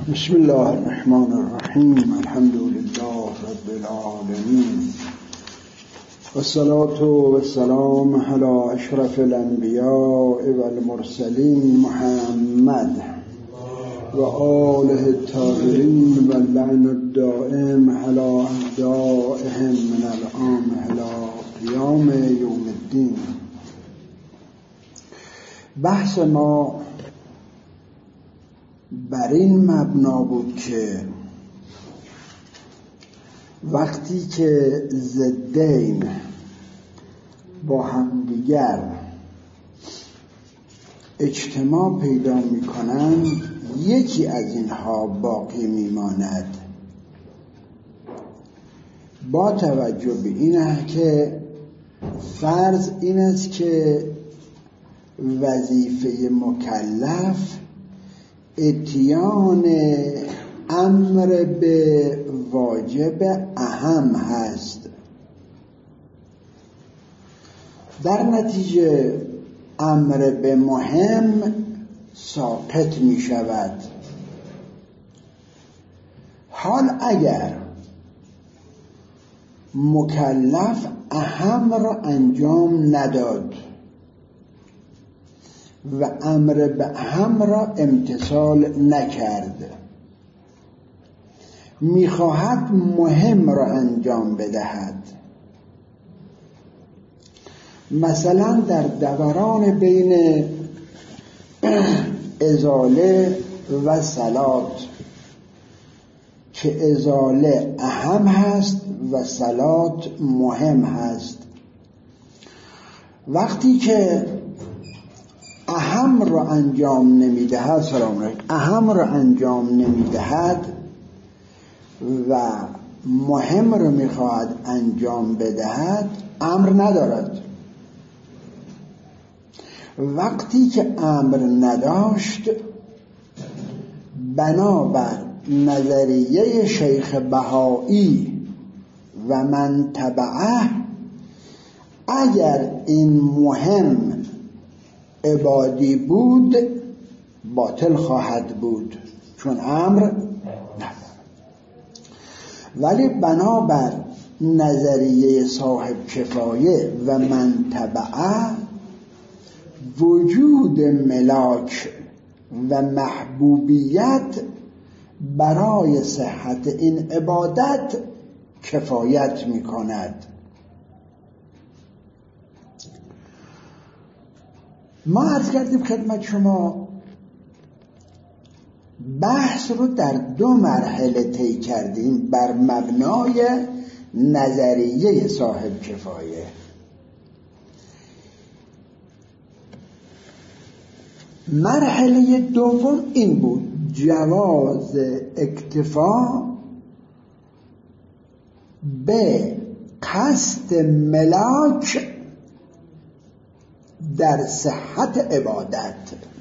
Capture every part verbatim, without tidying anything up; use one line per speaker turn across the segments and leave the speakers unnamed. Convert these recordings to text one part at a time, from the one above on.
بسم الله الرحمن الرحیم. الحمد لله رب العالمین والصلاة والسلام علی اشرف الانبیاء والمرسلین محمد و آله الطاهرین و اللعن الدائم علی اعدائهم من الآن الی قیام یوم الدین. بحث ما بر این مبنا بود که وقتی که ضدین با همدیگر اجتماع پیدا میکنند یکی از اینها باقی میماند، با توجه به اینه که فرض این است که وظیفه مکلف اتیان امر به واجب اهم هست، در نتیجه امر به مهم ساقط می شود. حال اگر مکلف اهم را انجام نداد و امر به اهم را امتثال نکرد، میخواهد مهم را انجام بدهد، مثلا در دوران بین ازاله و صلات که ازاله اهم هست و صلات مهم هست، وقتی که اهم را انجام نمیدهد سلام علیکم اهم را انجام نمیدهد و مهم را میخواهد انجام بدهد، امر ندارد. وقتی که امر نداشت، بنابر نظریه شیخ بهایی و من تبعه، اگر این مهم عبادی بود باطل خواهد بود، چون امر ندارد. ولی بنابر نظریه صاحب کفایه و من تبعه، وجود ملاک و محبوبیت برای صحت این عبادت کفایت می کند. ما عرض کردیم خدمت شما بحث رو در دو مرحله طی کردیم بر مبنای نظریه صاحب کفایه. مرحله دوم این بود: جواز اکتفا به قصد ملاک در صحت عبادت.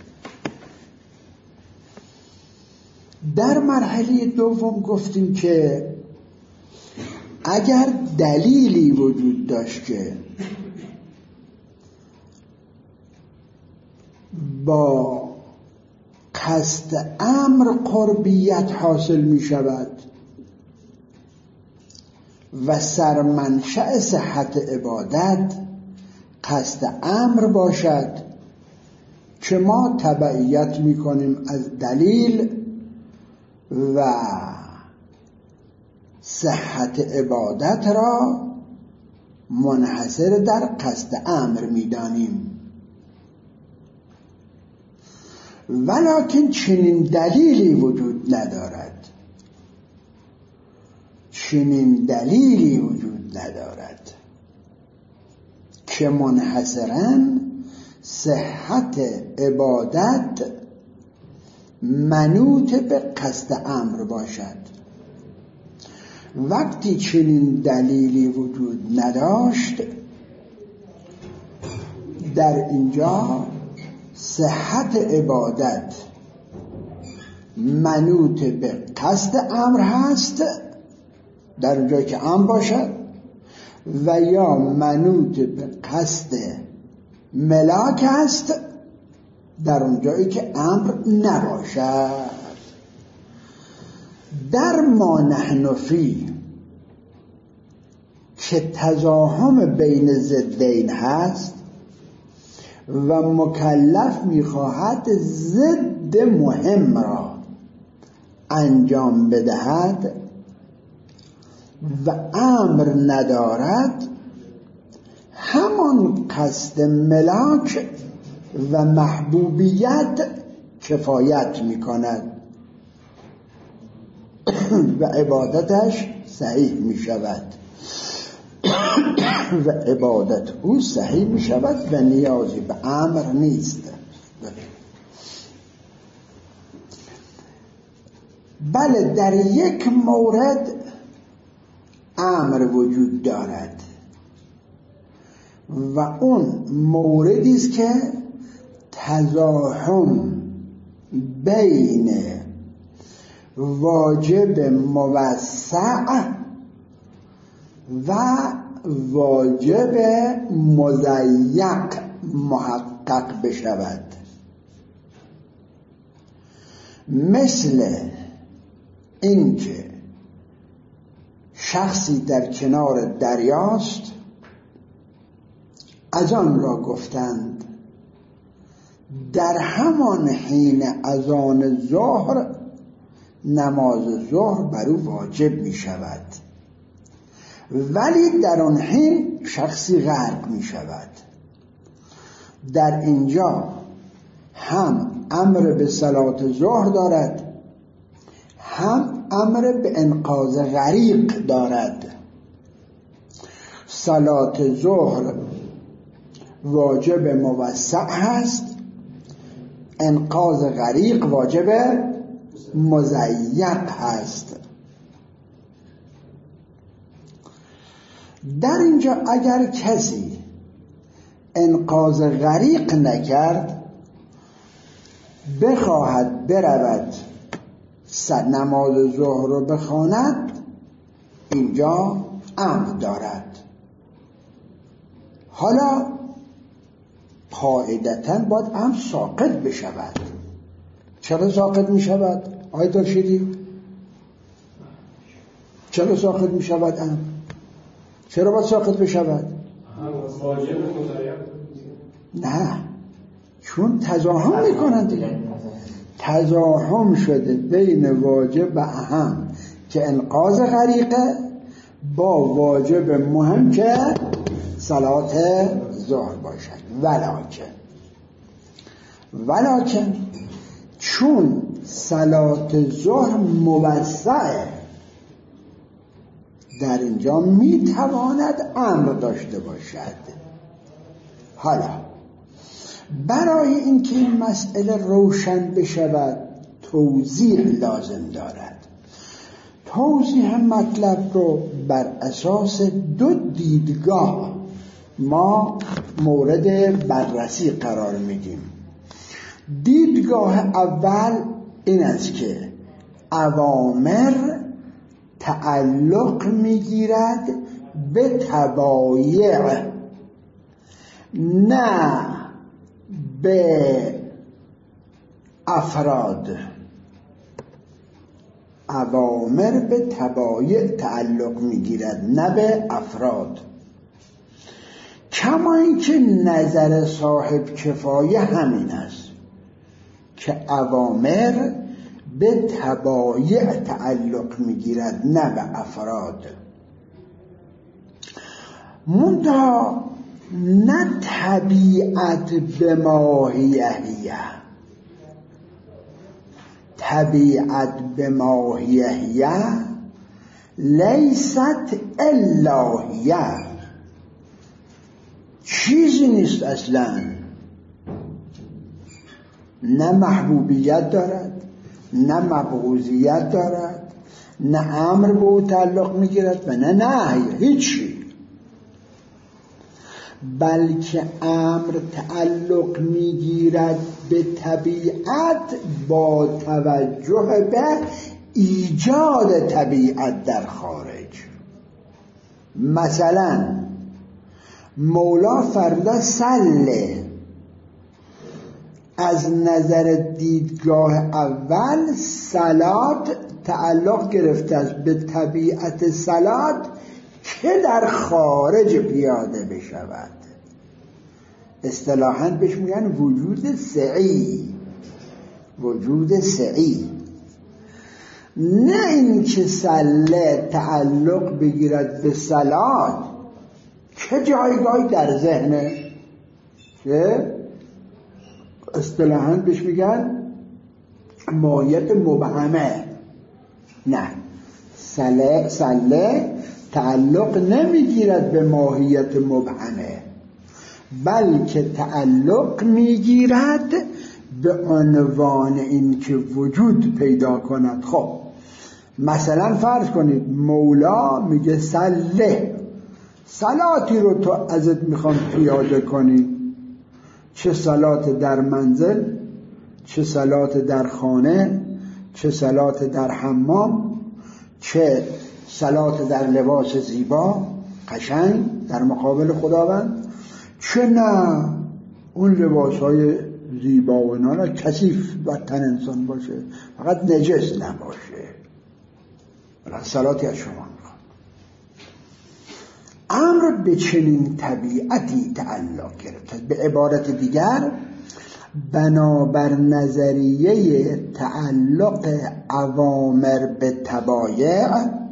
در مرحله دوم گفتیم که اگر دلیلی وجود داشت که با قصد امر قربیت حاصل می شود و سرمنشأ صحت عبادت قصد امر باشد که ما تبعیت می کنیم از دلیل و صحت عبادت را منحصر در قصد امر می دانیم. ولکن چنین دلیلی وجود ندارد، چنین دلیلی وجود ندارد که منحصراً صحت عبادت منوط به قصد امر باشد. وقتی چنین دلیلی وجود نداشت، در اینجا صحت عبادت منوط به قصد امر هست در اونجایی که امر باشد، و یا منوط به قصد ملاک است در اونجایی که امر نباشد. در ما نحن فی که تزاحم بین ضدین هست و مکلف میخواهد ضد مهم را انجام بدهد و امر ندارد، همان قصد ملاک و محبوبیت کفایت میکند و عبادتش صحیح میشود و عبادت او صحیح میشود و نیازی به امر نیست. بله، در یک مورد امر وجود دارد و اون موردی است که تزاحم بین واجب موسع و واجب مضیق محقق بشود. مثل اینکه شخصی در کنار دریاست، از آن را گفتند در همان حین اذان ظهر نماز ظهر بر او واجب می شود، ولی در آن حین شخصی غرق می شود. در اینجا هم امر به صلات ظهر دارد، هم امر به انقاذ غریق دارد. صلات ظهر واجب موسع هست، انقاذ غریق واجب مضیق هست. در اینجا اگر کسی انقاذ غریق نکرد، بخواهد برود نماز ظهر رو بخواند، اینجا امر دارد. حالا قاعدتاً باید امر ساقط بشود. چرا ساقط می شود؟ آیه داشتی؟ چرا ساقط می شود امر؟ چرا باید ساقط بشود؟ نه، چون تزاحم میکنند دیگه. تزاحم شده بین واجب و اهم که انقاذ غریقه با واجب مهم که صلات ظهر باشد. ولکن ولکن چون صلات ظهر موسعه، در اینجا میتواند امر داشته باشد. حالا برای اینکه این مسئله روشن بشود توضیح لازم دارد. توضیح مطلب رو بر اساس دو دیدگاه ما مورد بررسی قرار میدیم. دیدگاه اول این است که اوامر تعلق میگیرد به تبایع، نه به افراد. اوامر به تبایع تعلق میگیرد نه به افراد. کما اینکه نظر صاحب کفایه همین است که اوامر به تبایع تعلق میگیرد نه به افراد. منتها نه طبیعت به ماهیهیه، طبیعت به ماهیهیه لیست الهیه، چیزی نیست اصلا. نه محبوبیت دارد، نه مبغوضیت دارد، نه امر به او تعلق میگیرد و نه نهی، هیچی. بلکه امر تعلق میگیرد به طبیعت با توجه به ایجاد طبیعت در خارج. مثلا مولا فرمود صله، از نظر دیدگاه اول صلات تعلق گرفته است به طبیعت صلات که در خارج پیاده بشود. اصطلاحاً بهش میگن وجود سعی، وجود سعی، نه این که سله تعلق بگیرد به صلات که جایگاهی در ذهنه، که اصطلاحاً بهش میگن ماهیت مبهمه. نه، سله سله تعلق نمیگیرد به ماهیت مبهمه، بلکه تعلق میگیرد به عنوان این که وجود پیدا کند. خب مثلا فرض کنید مولا میگه سله، صلاتی رو تو ازت میخوام پیاده کنی، چه صلات در منزل، چه صلات در خانه، چه صلات در حمام، چه صلات در لباس زیبا قشنگ در مقابل خداوند، چه نه اون لباس های زیبا و اینا کثیف بر تن انسان باشه، فقط نجس نباشه. بلکه صلاتی از شما میخواد. امر به چنین طبیعتی تعلق گرفت. به عبارت دیگر بنابر نظریه تعلق اوامر به طبایع،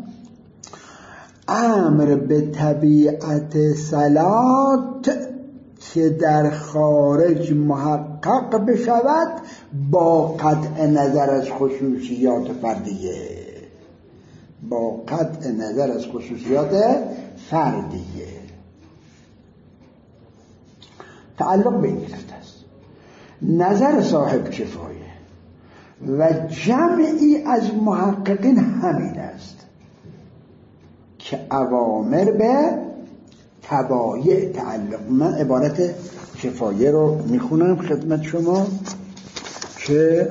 امر به طبیعت صلات که در خارج محقق بشود با قطع نظر از خصوصیات فردیه، با قطع نظر از خصوصیات فردیه تعلق به این گرفته است. نظر صاحب کفایه و جمعی از محققین همین است که اوامر به طبایع تعلق. من عبارت کفایه رو میخونم خدمت شما که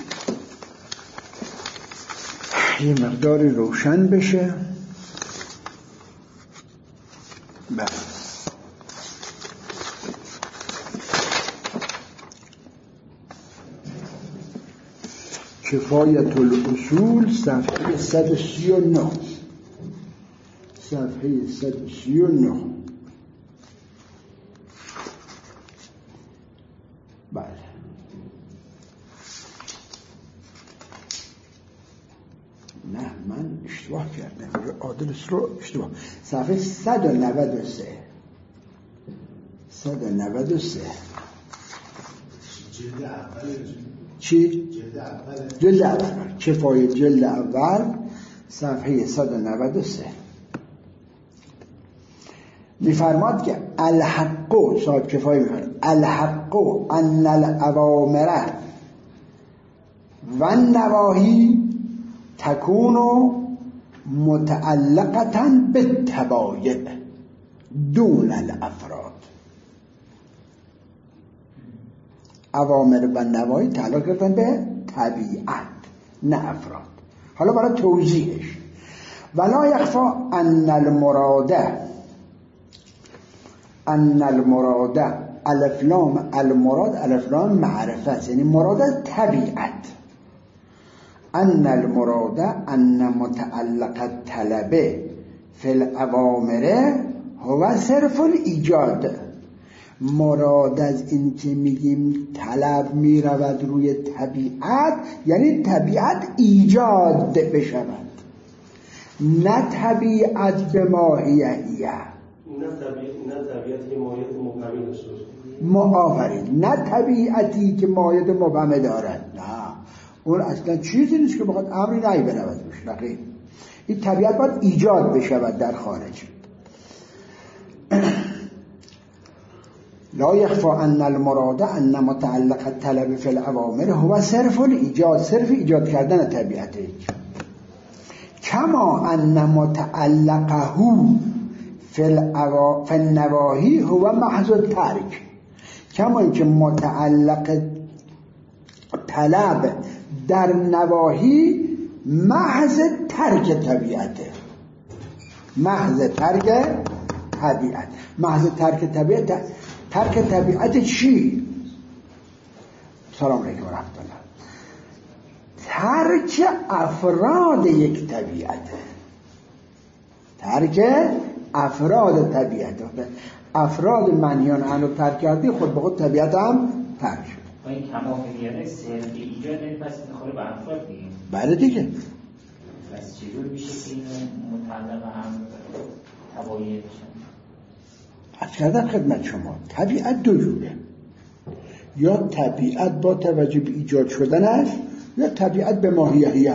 یه مقداری روشن بشه. بله کفایت الاصول صفحه صد و سی و نه، صفحه صد و سی و نه. بله نه من اشتباه کردم، عادلس رو اشتباه. صفحه صد و نود و سه، صد و نود و سه
جلد اول.
چی؟
جلد اول.
جلد اول، کفایه جلد اول صفحه صد و نود و سه میفرماد که الحق، صاحب کفایه میفرماد الحق ان الاوامر و النواهی تکون متعلقة بالطبایع دون الافراد. اوامر و نواهی تعلق کردن به طبیعت نه افراد. حالا برای توضیحش، ولا یخفا ان المراد ان المراد الف لام المراد الف لام معرفه است، یعنی مراد طبیعت. ان المراد ان متعلق الطلب فی الاوامر هو صرف الایجاد. مراد از این که میگیم طلب میرود روی طبیعت، یعنی طبیعت ایجاد بشود، نه طبیعت به ماهیتیه،
نه طبیعتی که ماهیت مبهمی داشته باشه.
معافرین، نه طبیعتی که ماهیت مبهمه دارد، نه اون اصلا چیزی نیست که بخواد امری نهی برود روش. نخیر، این طبیعت باید ایجاد بشود در خارج. لا یخفا ان المراد ان متعلق الطلب فی الاوامر هو صرف الایجاد، صرف ایجاد کردن طبیعته. کما ان متعلقه فی النواهی هو محض الترک، کما اینکه متعلق طلب در نواهی محض ترک طبیعته، محض ترک طبیعت. محض ترک طبیعت، ترک طبیعت چی؟ سلام علیکم و رحمت الله. ترک افراد یک طبیعته، ترک افراد طبیعت. افراد منهیان عنه رو ترک کردی، خود به خود طبیعت هم ترک شد.
و این کمال سرد ایجاد این پس میخوره به افراد دیگه.
بله دیگه.
پس چجور میشه که این متعلق هم تبایه بشن؟
عرض کردم خدمت شما طبیعت دو جوره، یا طبیعت با توجه به ایجاد شدن است، یا طبیعت به ماهیت.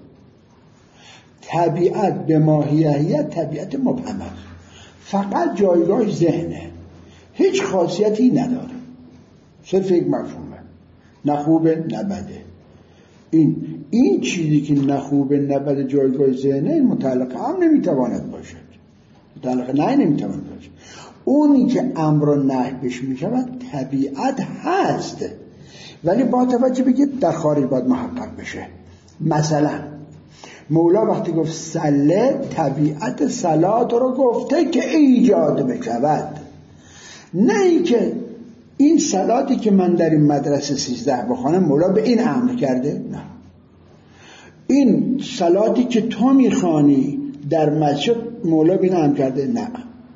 طبیعت به ماهیت طبیعت مبهم است، فقط جایگاه ذهنه، هیچ خاصیتی نداره، صرف یک مفهومه، نه خوبه نه بده. این این چیزی که نه خوبه نه بده جایگاه ذهنه متعلق هم نمیتواند باشد، متعلق نه نمیتواند باشد. اونی که امر و نهی بهش میشود طبیعت هست، ولی با توجه بگید در خارج باید محقق بشه. مثلا مولا وقتی گفت صله، طبیعت صلات رو گفته که ایجاد بشود، نه ای که این صلاتی که من در این مدرسه سیزده بخوانم مولا به این امر کرده، نه. این صلاتی که تو میخوانی در مسجد مولا به این امر کرده، نه.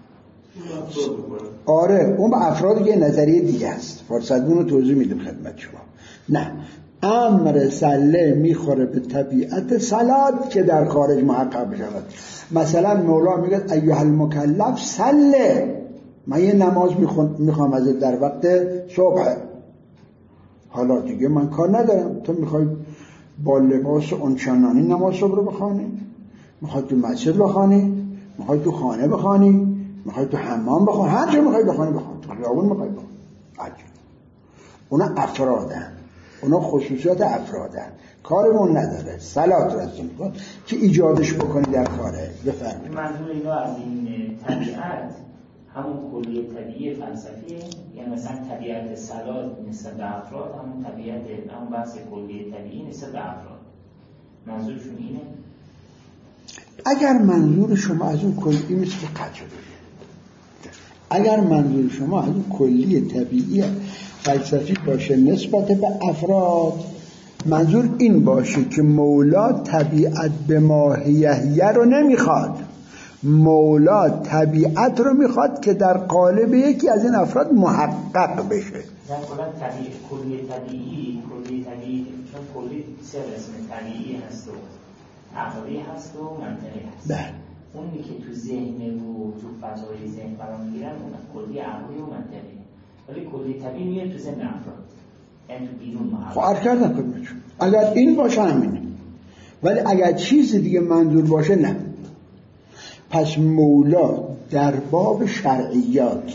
آره اون به افرادی که نظریه دیگه است، فرصتون رو توضیح میدم خدمت شما. نه، امر صله میخوره به طبیعت صلات که در خارج محقق بشود. مثلا مولا میگه ایها المکلف صله، من یه نماز میخوام ازت در وقت صبح، حالا دیگه من کار ندارم، تو میخوای با لباس اونچنانی نماز صبح رو بخوانی، میخوای تو مسجد بخوانی، میخوای تو خانه بخوانی، میخوای تو حمام بخوانی، هر جا میخوای بخوانی بخوانی، تو خیابون میخوای بخوانی، هر جا. اونا افرادن، اونا خصوصیات افرادن، کارمون نداره. صلات رسول کن که ایجادش بکنی در کاره. بفرمایید.
منظور اینا از این طبیعت همون کلیه طبیعی فلسفیه، یعنی مثلا طبیعت صلات نسبت به افراد همون طبیعت همون بحث کلیه طبیعی نسبت به افراد. منظورشون اینه؟
اگر منظور شما از اون کلی مثل قطع بگید، اگر منظور شما از اون کلی طبیعی فلسفی باشه نسبت به افراد، منظور این باشه که مولا طبیعت به ماهیه رو نمیخواد، مولا طبیعت رو میخواد که در قالب یکی از این افراد محقق بشه.
نه کلا طبیعی، کلی طبیعی، کلی طبیعی، چون کلی سه قسم طبیعی هست و عقلی هست و منطقی هست.
بله.
اونی که تو ذهن و تو فضای ذهن قرار میگیرن اون کلی عقلی و منطقی، ولی کلی طبیعی میاد تو ذهن افراد، یعنی تو بیرون محقق.
خب عرض کردم خدمتتون اگر این باشه همینه، ولی اگر چیز دیگه منظور باشه نه. پس مولا در باب شرعیات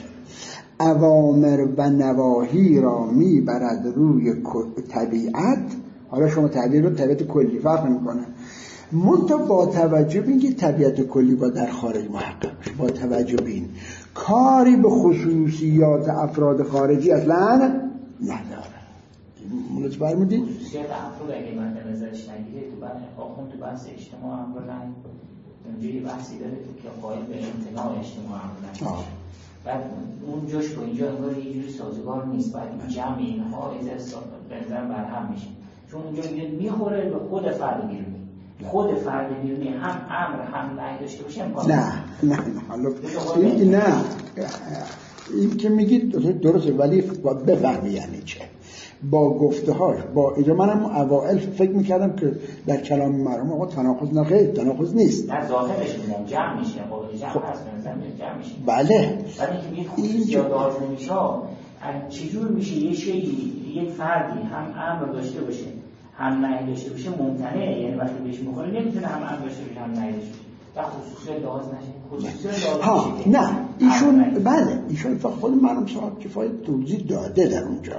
اوامر و نواهی را میبرد روی طبیعت. حالا شما تعبیر رو طبیعت کلی فرق میکنه، منتها با توجه به اینکه طبیعت کلی با در خارج محقق بشه، با توجه به این کاری به خصوصیات افراد خارجی اصلا نداره. مولد فرمودید
خصوصیات افراد اگه من در نظرش نگیره تو بحث آخوند تو بحث اجتماع هم برن اونجا یه بحثی داره که قائل به امتناع اجتماع هم برن، بعد اون جاش با اینجا انگار یه جوری سازگار نیست، بعد جمع اینها ایزه به نظر برهم میشه، چون اونجا میخوره به خود فرد بیرونی، خود فرد بیرونی هم امر هم نهی داشته باشه امکان
نه نه نه حالا این نه این که میگید درسته، ولی بفهمی یعنی چه با گفته‌هاش. با اینجا منم اوائل فکر میکردم که در کلام مرحوم آقا تناقض نه، خیر تناقض نیست،
در ظاهرش میگم جمع میشه، قابل جمع هست به نظر میاد جمع میشه.
بله
ولی که این خصوصیات آزمونیش ها چجور میشه یه شیئی یک فردی هم امر داشته باشه هم نهی داشته باشه ممتنعه، یعنی وقتی بهش میخوره نمیتونه هم امر داشته باشه هم نهی داشته باشه و خصوصیات لحاظ نشه، خصوصیات لحاظ
نشه. نه ایشون بله ایشون خود مرحوم صاحب کفایت توضیح داده در اونجا،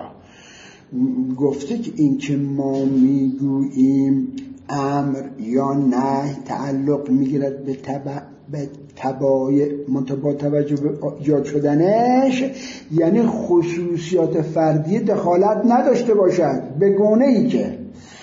گفته که این که ما میگوییم امر یا نهی تعلق میگیرد به تبع به تبای منتبا توجه به ایجاد شدنش، یعنی خصوصیات فردی دخالت نداشته باشد، به گونه ای که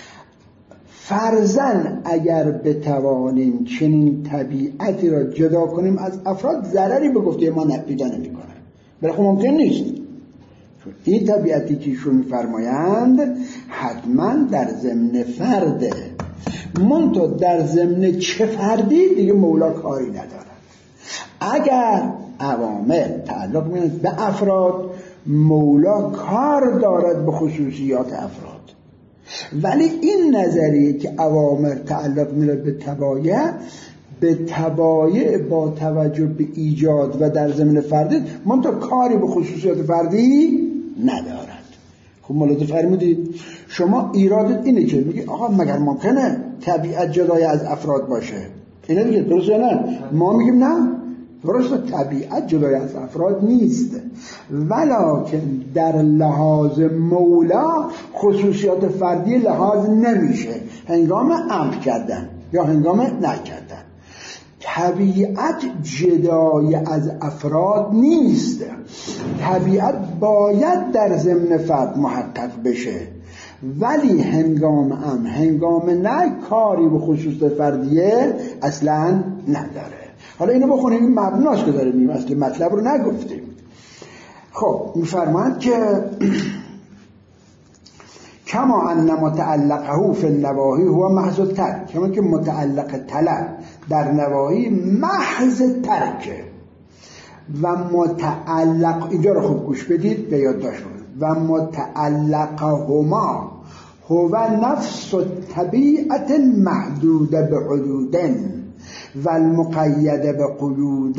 فرضاً اگر بتوانیم چنین طبیعتی را جدا کنیم از افراد ضرری به گفته ما پیدا نمی‌کنه. ولی خب ممکن نیست، این طبیعتی که ایشون میفرمایند حتما در ضمن فرده، منتها در ضمن چه فردی دیگه مولا کاری ندارد. اگر اوامر تعلق می‌کند به افراد، مولا کار دارد به خصوصیات افراد. ولی این نظریه که اوامر تعلق می‌کند به تبایع، به تبایع با توجه به ایجاد و در ضمن فردی، منتها کاری به خصوصیات فردی ندارد. خب ملاحظه فرمودید؟ شما ایرادت اینه که میگی آقا مگر ممکنه طبیعت جدای از افراد باشه؟ اینه دیگه، درسته نه؟ ما میگیم نه، درسته طبیعت جدای از افراد نیست، ولکن در لحاظ مولا خصوصیات فردی لحاظ نمیشه هنگام امر کردن یا هنگام نکردن. طبیعت جدای از افراد نیست، طبیعت باید در ضمن فرد محقق بشه، ولی هنگام امر هنگام نه کاری به خصوص فردیه اصلا نداره. حالا اینو بخونیم، این مبناست که داریم، اصل مطلب رو نگفتیم. خب میفرماند که کما ان متعلقه فی النواهی هو محض الترک، کما که متعلق طلب در نواهی محض ترکه، و متعلق، اینجا رو خوب گوش بدید به یادداشت کنید، و متعلقهما هو نفس الطبیعت المحدود بحدود و المقید بقیود.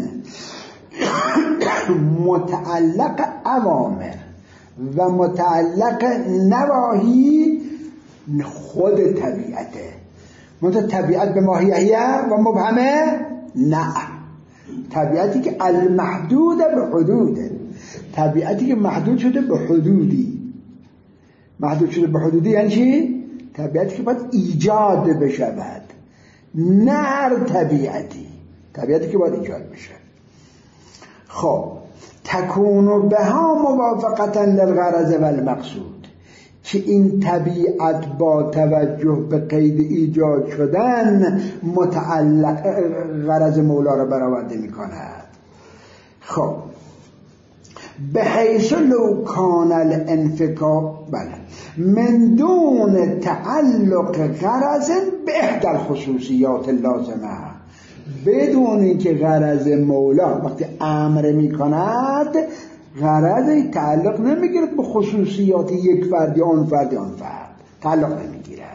متعلق اوامر و متعلق نواهی خود طبیعته، منتها طبیعت به ماهیه و مبهمه نه، طبیعتی که المحدود به حدود، طبیعتی که محدود شده به حدودی. محدود شده به حدودی یعنی چی؟ طبیعتی که باید ایجاد بشود، نه هر طبیعتی، طبیعتی که باید ایجاد بشه. خب تکون بها موافقتا للغرض و المقصود، که این طبیعت با توجه به قید ایجاد شدن متعلق غرض مولا را برآورده می کند. خب به حیث لو کان الانفکاک بله من دون تعلق غرض به احدى الخصوصیات اللازمه، بدون اینکه غرض مولا وقتی امر می کند غرض تعلق نمیگیرد به خصوصیات یک فرد یا آن فرد یا آن فرد، تعلق نمیگیرد.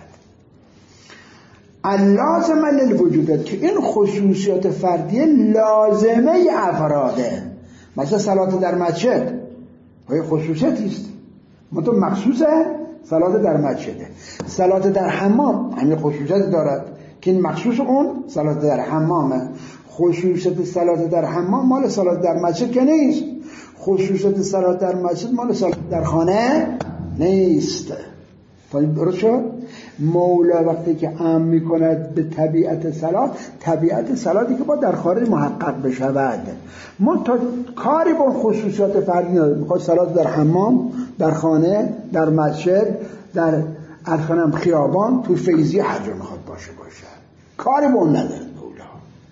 اللازمه للوجودت، که این خصوصیات فردی لازمه افراده. مثلا صلات در مسجد های خصوصیتی است، منتها مخصوصه صلات در مسجده. صلات در حمام همین خصوصیت دارد که این مخصوص اون صلات در حمامه. خصوصیت صلات در حمام مال صلات در مسجد که نیست، خصوصیت صلات در مسجد مال صلات در خانه نیست. درست شد؟ مولا وقتی که امر میکند به طبیعت صلات، طبیعت صلاتی که با در خارج محقق بشود، منتها کاری با خصوصیات فردی نداره. میخواد صلات در حمام، در خانه، در مسجد، در ارخانم خیابان، تو فیضی هر جا میخواد باشه باشه، کاری با اون نداره مولا.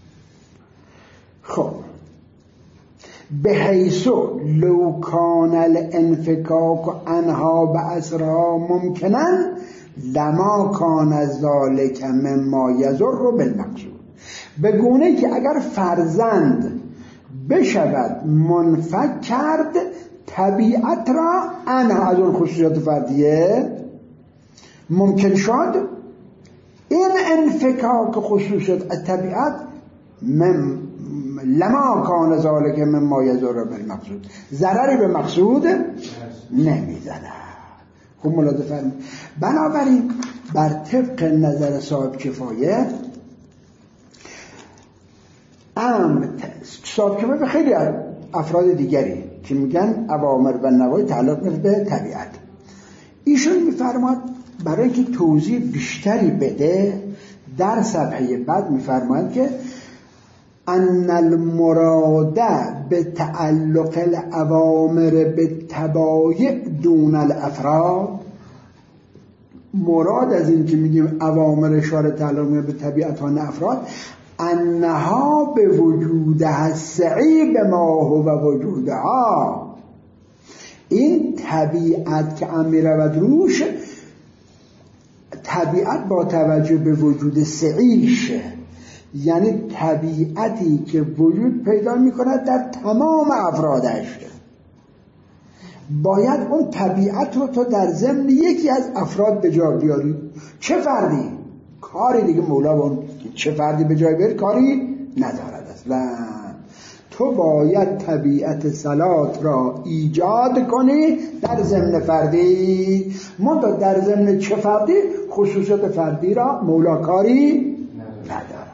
خب به حیث لو کان الانفکاک عنها بأسرها ممکنن لما کان ذلک مما یضر بالمقصود، به گونه که اگر فرزند بشود منفک کرد طبیعت را عنها از اون خصوصیات فردیه، ممکن شد این انفکاک خصوصیات از طبیعت من لما کان ذلک مما یضر بالمقصود، ضرری به مقصود نمیزنه. خب ملاحظه فرمایید. بنابراین بر طبق نظر صاحب کفایه امر صاحب کفایه به خیلی افراد دیگری که میگن اوامر و نواهی تعلق داره به طبیعت، ایشون میفرماد برای اینکه توضیح بیشتری بده در صفحه بعد میفرماد که ان المراد به تعلق الاوامر به تبایع دون الافراد، مراد از این که میگیم اوامر اشاره تعلق به طبیعت ها نه افراد، انها به وجودها السعی به ما هو وجودها، این طبیعت که ام میرود روش، طبیعت با توجه به وجود سعیشه، یعنی طبیعتی که وجود پیدا میکند در تمام افرادش. باید اون طبیعت رو تو در ضمن یکی از افراد به جای بیاری. چه فردی؟ کاری دیگه مولا اون چه فردی به جای بیاری کاری ندارد اصلا. تو باید طبیعت صلات را ایجاد کنی در ضمن فردی، منتها در ضمن چه فردی؟ خصوصیت فردی را مولا کاری ندارد.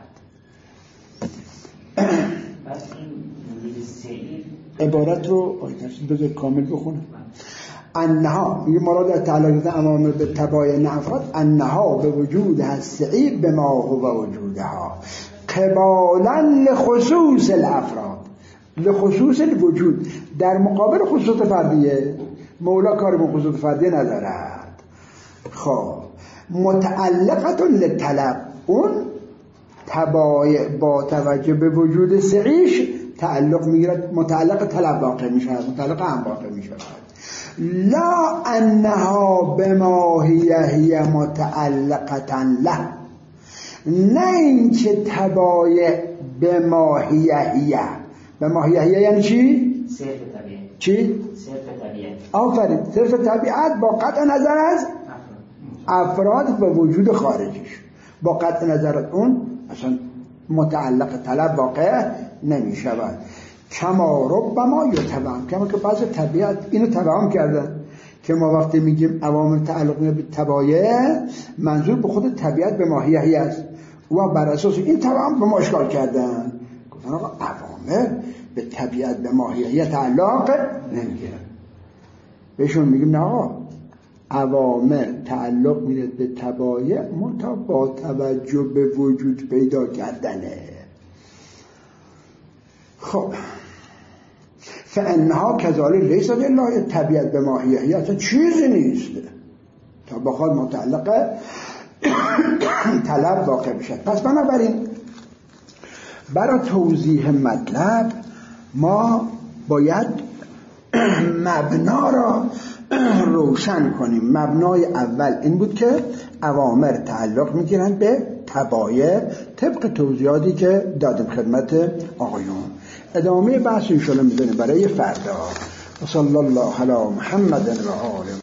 عبارت رو بذار کامل بخونم. انها میگه مراد از تعلق امام به تباین افراد، انها به وجود هستی به ما هو وجودها قبالا لخصوص الافراد، لخصوص الوجود، در مقابل خصوص فردیه. مولا کار به خصوص فردیه ندارد. خب متعلقت للطلب، اون تبایع با توجه به وجود سعیش تعلق میگیرد، متعلق طلب واقع میشود، متعلق هم واقع میشود. لا انها بما هی هی متعلقتا له، نه این که تبایع بما هی هی. بما هی هی یعنی چی؟
صرف طبیعت.
چی؟
صرف طبیعت.
آفرین، صرف طبیعت با قطع نظر از افراد و وجود خارجیش، با قطع نظر از اون اصلا متعلق طلب واقع نمی شود. کما ربما یتبعم، کما که بعض طبیعت اینو تبعم کردن که ما وقتی میگیم عوامل تعلق به تبایع، منظور به خود طبیعت به ماهیهی است و بر اساس این تبعم به ما اشکال کردن، گفتن آقا عوامل به طبیعت به ماهیهی تعلق نمیگیرن. بهشون میگیم نه آقا، عوامل تعلق میره به تبایع منتها با توجه به وجود پیدا کردنه. خب فانها کذالک لیس لله، طبیعت به ماهیهی اصلا چیزی نیست تا بخواد متعلق طلب واقع بشه. پس بنابراین برای توضیح مطلب ما باید مبنا را روشن کنیم. مبنای اول این بود که اوامر تعلق میگیرند به تبایع طبق توضیحاتی که دادم خدمت آقایون. ادامه بحث انشاءالله میذاریم برای فردا. صلی الله علی محمد و آله.